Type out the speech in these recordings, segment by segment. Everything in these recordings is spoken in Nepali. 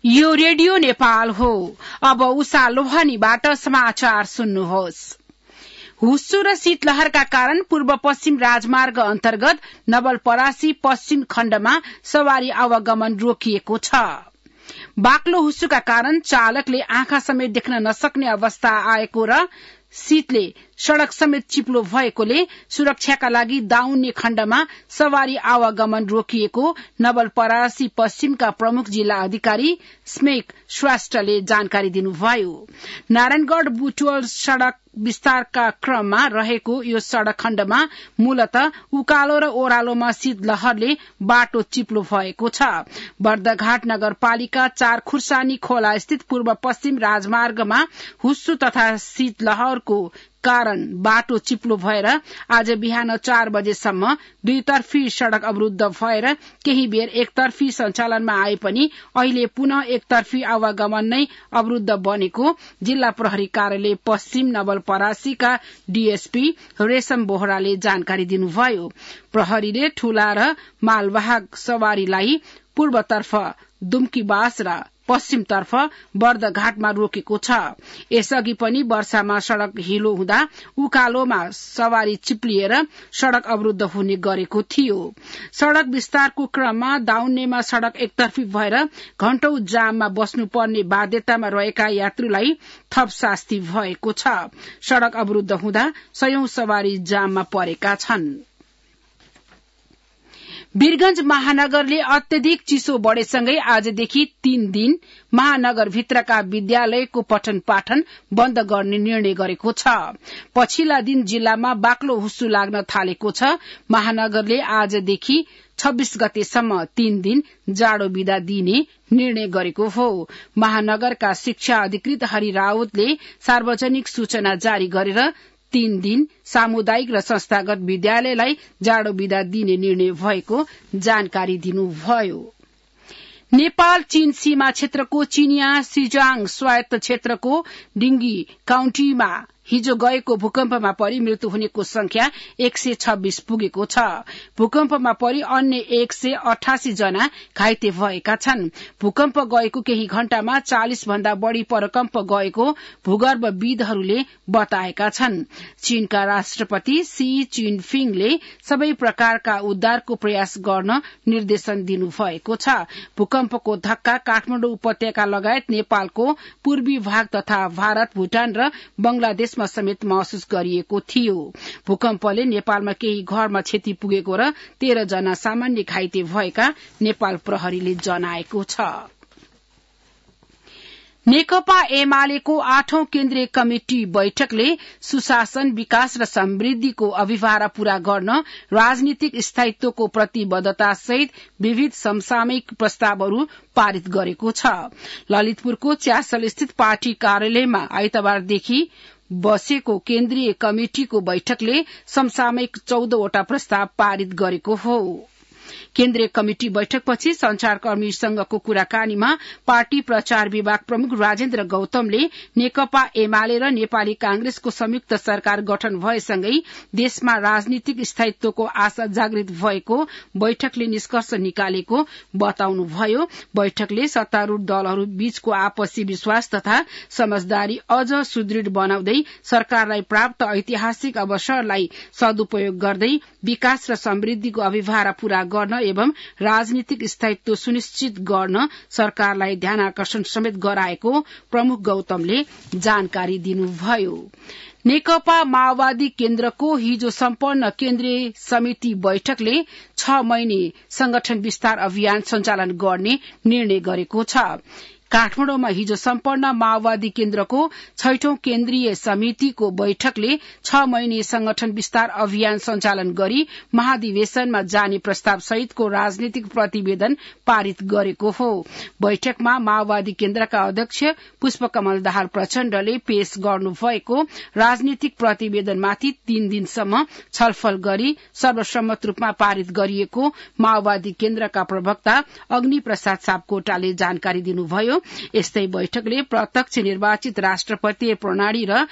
यो रेडियो नेपाल हो। अब उषा लोहनीबाट समाचार सुन्नुहोस्। हुस्सु र शीतलहरका कारण पूर्व पश्चिम राजमार्ग अन्तर्गत नवलपरासी पश्चिम खण्डमा सवारी आवागमन रोकिएको छ। बाक्लो हुस्सुका कारण चालकले आँखा समेत देख्न नसक्ने अवस्था आएको र शीतले सड़क समेत चिप्लो भएकोले सुरक्षाका लागि दाउन्ने खण्डमा सवारी आवागमन रोकिएको नवलपरासी पश्चिमका प्रमुख जिल्ला अधिकारी स्मेक श्रेष्ठले जानकारी दिनुभयो। नारायणगढ़ बुटवल सड़क विस्तारका क्रममा रहेको यो सड़क खण्डमा मूलतः उकालो र ओह्रालोमा शीतलहरले बाटो चिप्लो भएको छ। बर्दघाट नगरपालिका 4 खुर्सानी खोला स्थित पूर्व पश्चिम राजमार्गमा हुस्सु तथा शीतलहरको कारण बाटो चिप्लो भएर आज बिहान 4 बजेसम्म दुईतर्फी सड़क अवरुद्ध भएर केही बेर एकतर्फी सञ्चालनमा आए पनि अहिले पुनः एकतर्फी आवागमन नै अवरुद्ध बनेको जिल्ला प्रहरी कार्यालय पश्चिम नवलपरासीका डीएसपी रेशम बोहराले जानकारी दिनुभयो। प्रहरीले ठूला र मालवाहक सवारीलाई पूर्वतर्फ दुम्कीबास र पश्चिमतर्फ बर्दघाटमा रोकेको छ। यसअघि पनि वर्षामा सड़क हिलो हुँदा उकालोमा सवारी चिप्लिएर सड़क अवरुद्ध हुने गरेको थियो। सड़क विस्तारको क्रममा दाउन्नेमा सड़क एकतर्फी भएर घण्टौं जाममा बस्नुपर्ने बाध्यतामा रहेका यात्रुलाई थप शास्ति भएको छ। सड़क अवरुद्ध हुँदा सयौं सवारी जाममा परेका छन्। वीरगंज महानगरले अत्यधिक चिसो बढ़ेसँगै आजदेखि 3 दिन महानगरभित्रका विद्यालयको पठन पाठन बन्द गर्ने निर्णय गरेको छ। पछिल्ला दिन जिल्लामा बाक्लो हुस्सु लाग्न थालेको छ। महानगरले आजदेखि 26 गतेसम्म 3 दिन जाडो बिदा दिने निर्णय गरेको हो। महानगरका शिक्षा अधिकृत हरि राउतले सार्वजनिक सूचना जारी गरेर 3 दिन सामुदायिक र संस्थागत विद्यालयलाई जाडो बिदा दिने निर्णय भएको जानकारी दिनुभयो। नेपाल चीन सीमा क्षेत्रको चिनिया सिजाङ स्वायत्त क्षेत्रको डिंगी काउन्टीमा हिजो गएको भूकम्पमा परि मृत्यु हुनेको संख्या 126 पुगेको छ। भूकम्पमा परि अन्य 188 जना घाइते भएका छन्। भूकम्प गएको केही घण्टामा 40 भन्दा बढ़ी प्रकम्प गएको भूगर्भविदहरूले बताएका छन्। चीनका राष्ट्रपति सी चिनफिङले सबै प्रकारका उद्धारको प्रयास गर्न निर्देशन दिनुभएको छ। भूकम्पको धक्का काठमाडौँ उपत्यका लगायत नेपालको पूर्वी भाग तथा भारत, भूटान र बंगलादेश समेत महसुस गरिएको थियो। भूकम्पले नेपालमा केही घरमा क्षति पुगेको र 13 जना सामान्य घाइते भएका नेपाल प्रहरीले जनाएको छ। नेकपा एमालेको 8औं केन्द्रीय कमिटी बैठकले सुशासन, विकास र समृद्धिको अभिभारा पूरा गर्न राजनीतिक स्थायित्वको प्रतिबद्धता सहित विविध समसामयिक प्रस्तावहरू पारित गरेको छ। ललितपुरको च्यासल स्थित पार्टी कार्यालयमा आइतबारदेखि बसेको केन्द्रीय कमिटिको बैठकले समसामयिक 14 वटा प्रस्ताव पारित गरेको हो। केन्द्रीय कमिटी बैठकपछि संचारकर्मीसँगको कुराकानीमा पार्टी प्रचार विभाग प्रमुख राजेन्द्र गौतमले नेकपा एमाले र नेपाली कांग्रेसको संयुक्त सरकार गठन भएसँगै देशमा राजनीतिक स्थायित्वको आशा जागृत भएको बैठकले निष्कर्ष निकालेको बताउनुभयो। बैठकले सत्तारूढ़ दलहरू बीचको आपसी विश्वास तथा समझदारी अझ सुदृढ़ बनाउँदै सरकारलाई प्राप्त ऐतिहासिक अवसरलाई सदुपयोग गर्दै विकास र समृद्धिको अभिभारा पूरा गर्न एवं राजनीतिक स्थायित्व सुनिश्चित गर्न सरकारलाई ध्यानाकर्षण समेत गराएको प्रमुख गौतमले जानकारी दिनुभयो। नेकपा माओवादी केन्द्रको हिजो सम्पन्न केन्द्रीय समिति बैठकले 6 महिने संगठन विस्तार अभियान सञ्चालन गर्ने निर्णय गरेको छ। काठमाडौँमा हिजो सम्पन्न माओवादी केन्द्रको 6औं केन्द्रीय समितिको बैठकले 6 महिने संगठन विस्तार अभियान सञ्चालन गरी महाधिवेशनमा जाने प्रस्ताव सहितको राजनीतिक प्रतिवेदन पारित गरेको हो। बैठकमा माओवादी केन्द्रका अध्यक्ष पुष्पकमल दाहाल प्रचण्डले पेश गर्नुभएको राजनीतिक प्रतिवेदनमाथि 3 दिनसम्म छलफल गरी सर्वसम्मत रूपमा पारित गरिएको माओवादी केन्द्रका प्रवक्ता अग्नि प्रसाद सापकोटाले जानकारी दिनुभयो। यस्तै बैठकले प्रत्यक्ष निर्वाचित राष्ट्रपतीय प्रणाली र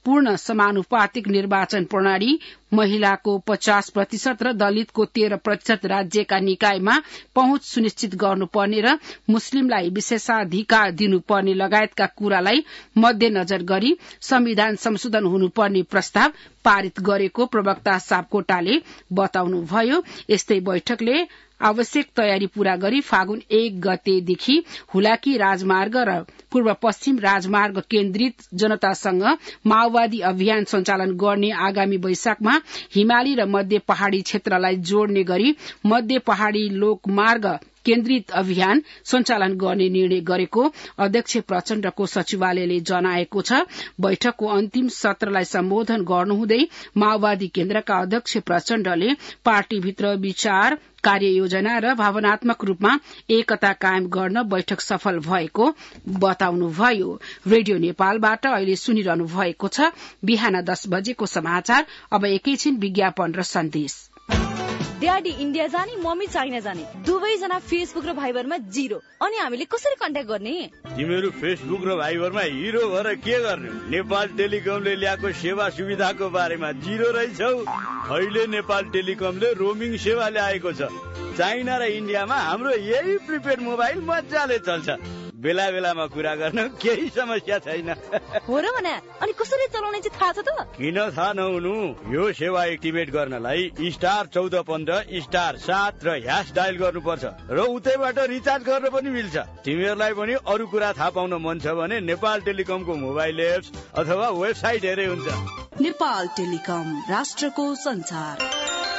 पूर्ण समानुपातिक निर्वाचन प्रणाली, महिलाको 50% र दलितको 13% राज्यका निकायमा पहुँच सुनिश्चित गर्नुपर्ने र मुस्लिमलाई विशेषाधिकार दिनुपर्ने लगायतका कुरालाई मध्यनजर गरी संविधान संशोधन हुनुपर्ने प्रस्ताव पारित गरेको प्रवक्ता सापकोटाले बताउनुभयो। यस्तै बैठकले आवश्यक तयारी पूरा गरी फागुन 1 गतेदेखि हुलाकी राजमार्ग र पूर्व पश्चिम राजमार्ग केन्द्रित जनतासँग माओवादी अभियान सञ्चालन गर्ने आगामी वैशाखमा हिमाली र मध्य पहाड़ी क्षेत्रलाई जोड्ने गरी मध्य पहाड़ी लोकमार्ग केन्द्रित अभियान सञ्चालन गर्ने निर्णय गरेको अध्यक्ष प्रचण्डको सचिवालयले जनाएको छ। बैठकको अन्तिम सत्रलाई सम्बोधन गर्नुहुँदै माओवादी केन्द्रका अध्यक्ष प्रचण्डले पार्टीभित्र विचार, कार्ययोजना र भावनात्मक रूपमा एकता कायम गर्न बैठक सफल भएको बताउनुभयो। रेडियो नेपालबाट अहिले सुनिरहनु भएको छ बिहान 10 बजेको समाचार। अब एकैछिन विज्ञापन र सन्देश। ड्याडी इन्डिया जाने, मम्मी चाइना जाने, दुवैजना फेसबुक र भाइबरमा 0। अनि हामीले कसरी कन्ट्याक्ट गर्ने? तिमीहरू फेसबुक र भाइबरमा हिरो भएर के गर्ने? नेपाल टेलिकमले ल्याएको सेवा सुविधाको बारेमा 0 रहेछौ। अहिले नेपाल टेलिकमले रोमिङ सेवा ल्याएको छ। चाइना र इन्डियामा हाम्रो यही प्रिपेड मोबाइल मजाले चल्छ। बेला बेलामा कुरा गर्न केही समस्या छैन। हो र भने अनि कसरी चलाउने चाहिँ थाहा छ त? किन थाहा नहुनु? यो सेवा एक्टिभेट गर्नलाई *1415 *7 र # डायल गर्नुपर्छ र उतैबाट रिचार्ज गर्न पनि मिल्छ। तिमीहरूलाई पनि अरू कुरा थाहा पाउन मन छ भने नेपाल टेलिकमको मोबाइल एप्स अथवा वेबसाइट हेरे हुन्छ। नेपाल टेलिकम, राष्ट्रको संचार।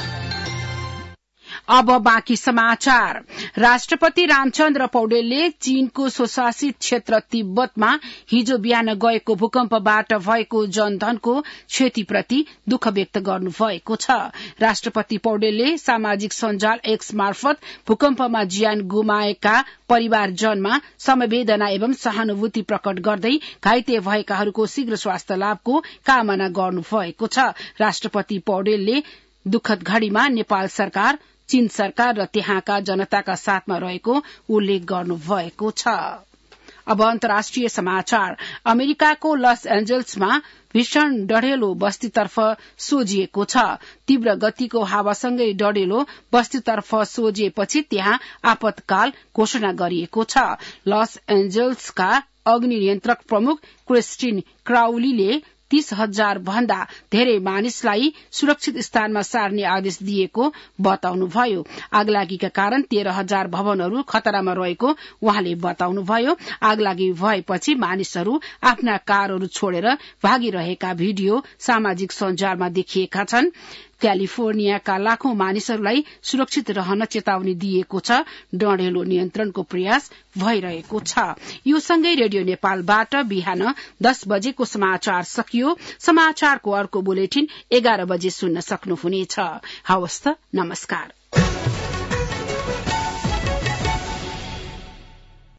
अब बाँकी समाचार। राष्ट्रपति रामचन्द्र पौडेलले चीनको स्वशासित क्षेत्र तिब्बतमा हिजो बिहान गएको भूकम्पबाट भएको जनधनको क्षतिप्रति दुःख व्यक्त गर्नुभएको छ। राष्ट्रपति पौडेलले सामाजिक सञ्जाल एक्स मार्फत भूकम्पमा ज्यान गुमाएका परिवारजनमा समवेदना एवं सहानुभूति प्रकट गर्दै घाइते भएकाहरूको शीघ्र स्वास्थ्य लाभको कामना गर्नुभएको छ। राष्ट्रपति पौडेलले दुःखद घड़ीमा नेपाल सरकार, चीन सरकार र त्यहाँका जनताका साथमा रहेको उल्लेख गर्नुभएको छ। अब अन्तर्राष्ट्रिय समाचार। अमेरिकाको लस एन्जल्समा भीषण डढेलो बस्तीतर्फ सोझिएको छ। तीव्र गतिको हावासँगै डढेलो बस्तीतर्फ सोझिएपछि त्यहाँ आपतकाल घोषणा गरिएको छ। लस एन्जल्सका अग्नि नियन्त्रक प्रमुख क्रिस्टिन क्राउलीले 30,000 भन्दा धेरै मानिसलाई सुरक्षित स्थानमा सार्ने आदेश दिएको बताउनुभयो। आगलागीका कारण 13,000 भवनहरू खतरामा रहेको उहाँले बताउनुभयो। आगलागी भएपछि मानिसहरू आफ्ना कारहरू छोडेर भागिरहेका भिडियो सामाजिक सञ्जालमा देखिएका छन्। क्यालिफोर्नियाका लाखौं मानिसहरूलाई सुरक्षित रहन चेतावनी दिएको छ। डढेलो नियन्त्रणको प्रयास भइरहेको छ। यो सँगै रेडियो नेपालबाट बिहान 10 बजेको समाचार सकियो। समाचारको अर्को बुलेटिन 11 बजे सुन्न सक्नुहुनेछ। हवस् त, नमस्कार।